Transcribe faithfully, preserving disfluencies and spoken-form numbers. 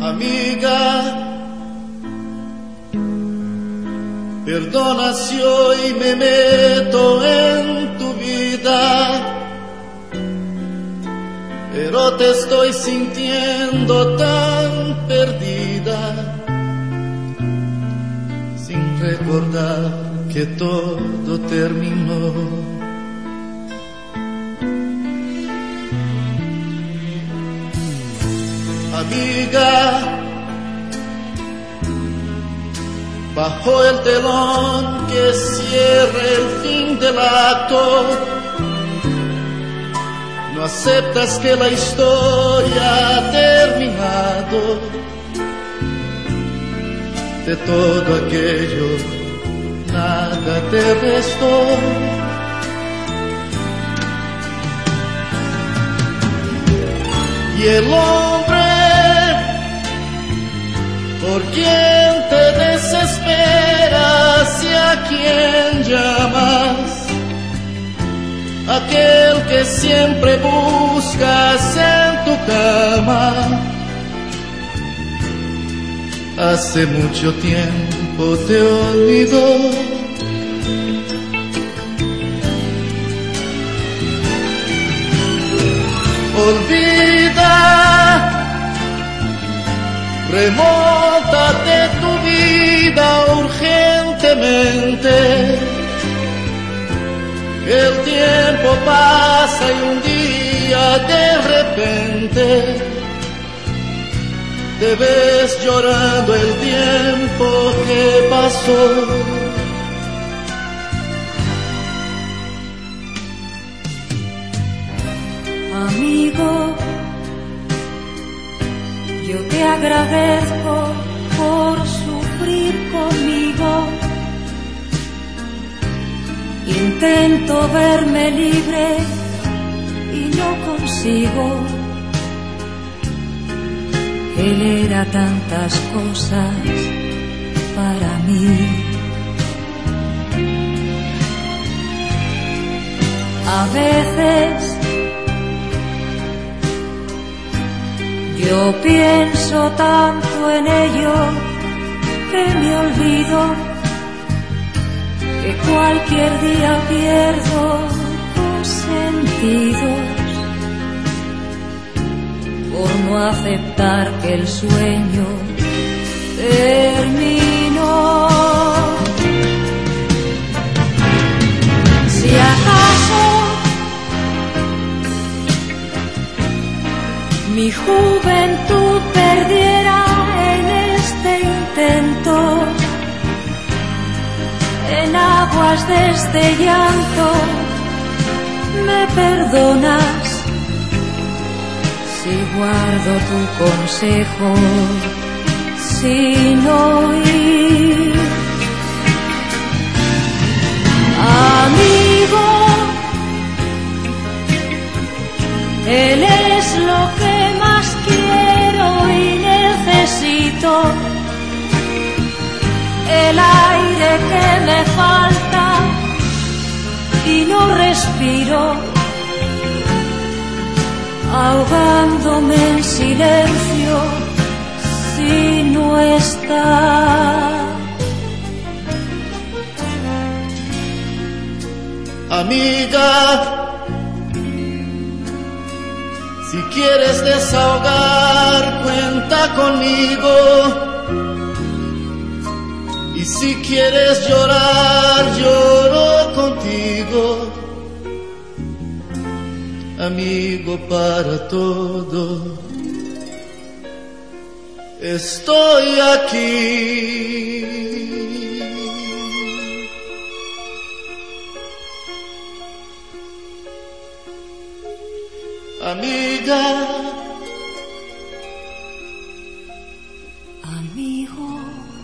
Amiga, perdona si hoy me meto en tu vida, pero te estoy sintiendo tan perdida, sin recordar que todo terminó. Amiga, bajo el telón que cierra el fin del acto, no aceptas que la historia ha terminado. De todo aquello nada te restó. Y el hombre por quien te desesperas y a quien llamas, aquel que siempre buscas en tu cama, hace mucho tiempo te olvidó. Olvida, remóntate tu vida urgentemente. El tiempo pasa y un día de repente te ves llorando el tiempo que pasó. Amigo, yo te agradezco por sufrir conmigo. Intento verme libre y no consigo. Él era tantas cosas para mí. A veces yo pienso tanto en ello que me olvido que cualquier día pierdo los sentidos por no aceptar que el sueño terminó. Si acaso mi juventud perdiera en este intento, en aguas de este llanto, ¿me perdonas si guardo tu consejo sin oír? Amigo, él es lo que más quiero y necesito, el aire que me falta y no respiro, ahogándome en silencio si no está. Amiga, si quieres desahogar, cuenta conmigo. Y si quieres llorar, lloro contigo. Amigo para todo, estoy aquí. Amiga, amigo.